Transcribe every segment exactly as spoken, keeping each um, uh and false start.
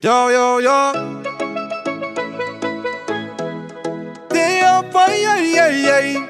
Ja, ja, ja. Det är faj, aj, aj, aj.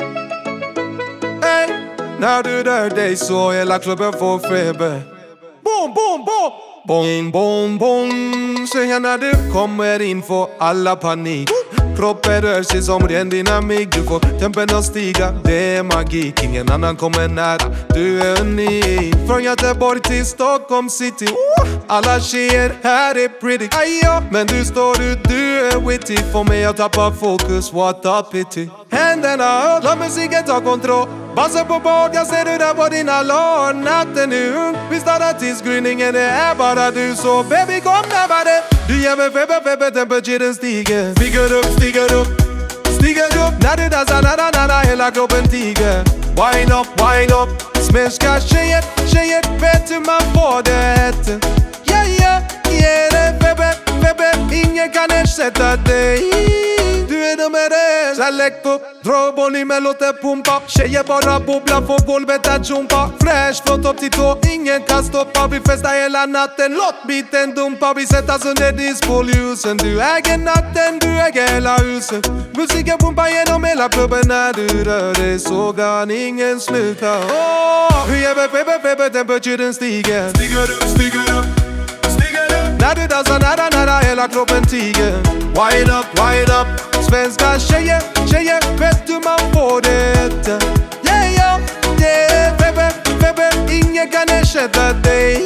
Hey. När du rör dig så hela klubben får feber. Boom, boom, boom. Bong, bong, bong. Säger när du kommer in får alla panik. Kroppen rör sig som ren dynamik. Du får tempen att stiga, det är magik. Ingen annan kommer nära, du är unik. Från Göteborg till Stockholm city. Alla tjejer här är pretty. Ajo, men du står ut, du är witty. Får mig att tappa fokus, what a pity. Händerna upp, låt musiken ta kontroll. Basen på bord, jag ser du där på dina lår. Natten är ung, vi startar tidsgryningen. Det är bara du, så baby kom närmare. Du ger mig feber, feber, temperaturen stiger. Stiger upp, stiger upp, stiger upp. När du dansar, na na na na, hela kroppen tiger. Wine up, wine up. Svenska tjejer, tjejer, vet hur man får det. Yeah, yeah, yeah, det är feber, feber. Ingen kan ersätta dig. Du är nummer ett. Select upp, dra upp volymen, låt det pumpa. Tjejer bara bubblar, får golvet att jumpa. Fresh från topp till tå, ingen kan stoppa. Vi festar hela natten, låt biten dumpa. Vi sättas under discoljusen. Du äger natten, du äger hela huset. Musiken pumpar genom hela klubben. När du rör dig så kan ingen sluta. Oh, hur ger vi feber, feber, temperaturen stiger. Stiger upp, stiger upp, stiger upp. När du dansar nära, nära, hela kroppen tiger. Wine up, wine up. Svenska tjejer, tjejer, vet hur man får det. Yeah, yeah, yeah, feber, feber. Ingen kan ersätta dig.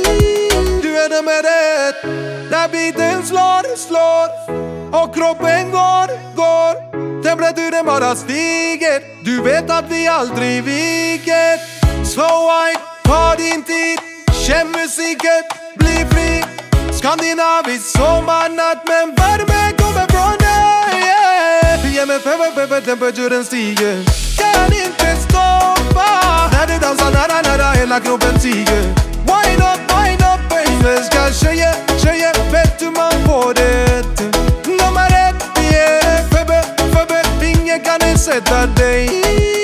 Du är nummer ett. När biten slår, slår och kroppen går, går. Temperaturen bara stiger. Du vet att vi aldrig viker. Slow wine, ta din tid. Känn musiken, bli fri. Skandinavisk sommarnatt, men värme kommer från dig. Yeah. Du ger mig feber, feber, temperaturen stiger. Kan inte stoppa. När du dansar nära, nära, hela kroppen tiger. Wine up, wine up, baby. Svenska tjejer, tjejer, vet hur man får det. Nummer ett, yeah. Feber, feber, ingen kan ersätta dig.